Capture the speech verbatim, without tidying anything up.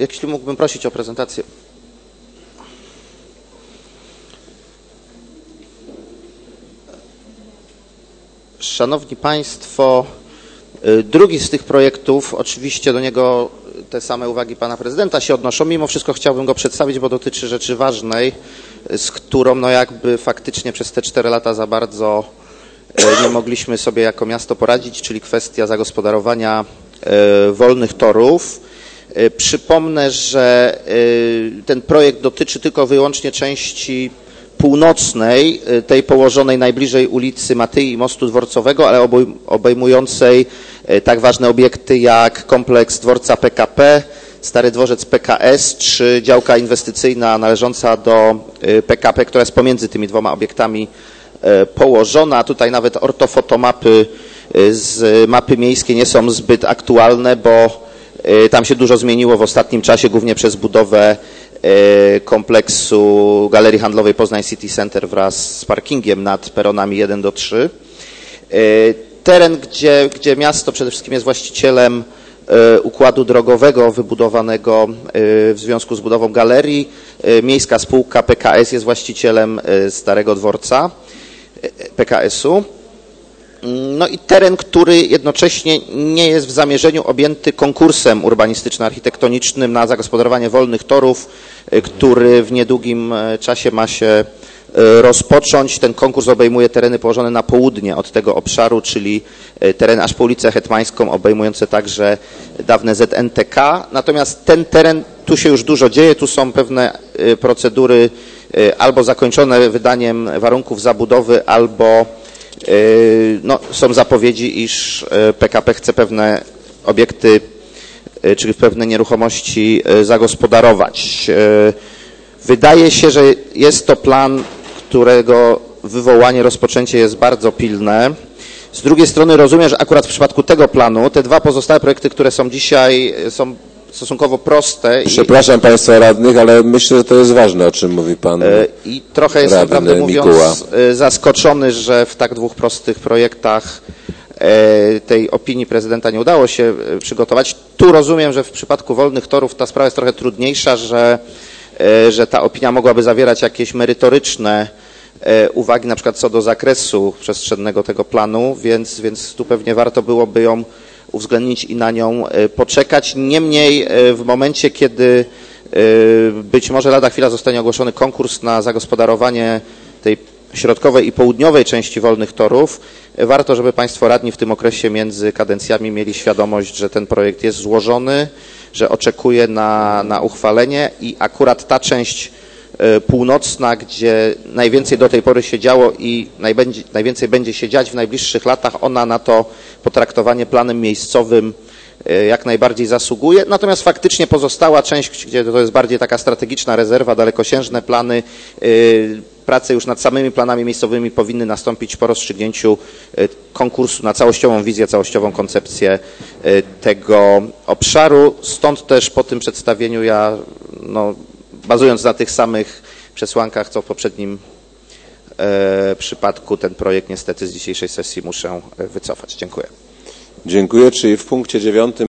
jeśli mógłbym prosić o prezentację. Szanowni Państwo, drugi z tych projektów, oczywiście do niego te same uwagi Pana Prezydenta się odnoszą. Mimo wszystko chciałbym go przedstawić, bo dotyczy rzeczy ważnej, z którą no jakby faktycznie przez te cztery lata za bardzo nie mogliśmy sobie jako miasto poradzić, czyli kwestia zagospodarowania wolnych torów. Przypomnę, że ten projekt dotyczy tylko wyłącznie części północnej, tej położonej najbliżej ulicy Matyi i Mostu Dworcowego, ale obejmującej tak ważne obiekty jak kompleks dworca P K P, Stary Dworzec P K S czy działka inwestycyjna należąca do P K P, która jest pomiędzy tymi dwoma obiektami położona. Tutaj nawet ortofotomapy z mapy miejskiej nie są zbyt aktualne, bo tam się dużo zmieniło w ostatnim czasie, głównie przez budowę kompleksu Galerii Handlowej Poznań City Center wraz z parkingiem nad peronami jeden do trzech. Teren, gdzie, gdzie miasto przede wszystkim jest właścicielem układu drogowego wybudowanego w związku z budową galerii. Miejska spółka P K S jest właścicielem Starego Dworca P K S-u. No i teren, który jednocześnie nie jest w zamierzeniu objęty konkursem urbanistyczno-architektonicznym na zagospodarowanie wolnych torów, który w niedługim czasie ma się rozpocząć. Ten konkurs obejmuje tereny położone na południe od tego obszaru, czyli tereny aż po ulicę Hetmańską, obejmujące także dawne Z N T K. Natomiast ten teren, tu się już dużo dzieje, tu są pewne procedury albo zakończone wydaniem warunków zabudowy, albo no, są zapowiedzi, iż P K P chce pewne obiekty, czyli pewne nieruchomości zagospodarować. Wydaje się, że jest to plan, którego wywołanie, rozpoczęcie jest bardzo pilne. Z drugiej strony rozumiem, że akurat w przypadku tego planu te dwa pozostałe projekty, które są dzisiaj, są stosunkowo proste. Przepraszam i, Państwa radnych, ale myślę, że to jest ważne, o czym mówi Pan I trochę jestem, prawdę mówiąc, zaskoczony, że w tak dwóch prostych projektach tej opinii prezydenta nie udało się przygotować. Tu rozumiem, że w przypadku wolnych torów ta sprawa jest trochę trudniejsza, że, że ta opinia mogłaby zawierać jakieś merytoryczne uwagi, na przykład co do zakresu przestrzennego tego planu, więc, więc tu pewnie warto byłoby ją uwzględnić i na nią poczekać. Niemniej w momencie, kiedy być może lada chwila zostanie ogłoszony konkurs na zagospodarowanie tej środkowej i południowej części wolnych torów, warto, żeby Państwo radni w tym okresie między kadencjami mieli świadomość, że ten projekt jest złożony, że oczekuje na, na uchwalenie i akurat ta część północna, gdzie najwięcej do tej pory się działo i najwięcej będzie się dziać w najbliższych latach, ona na to potraktowanie planem miejscowym jak najbardziej zasługuje. Natomiast faktycznie pozostała część, gdzie to jest bardziej taka strategiczna rezerwa, dalekosiężne plany, prace już nad samymi planami miejscowymi powinny nastąpić po rozstrzygnięciu konkursu na całościową wizję, całościową koncepcję tego obszaru. Stąd też po tym przedstawieniu ja, no, bazując na tych samych przesłankach, co w poprzednim e, przypadku, ten projekt niestety z dzisiejszej sesji muszę wycofać. Dziękuję. Dziękuję. Czyli w punkcie dziewiątym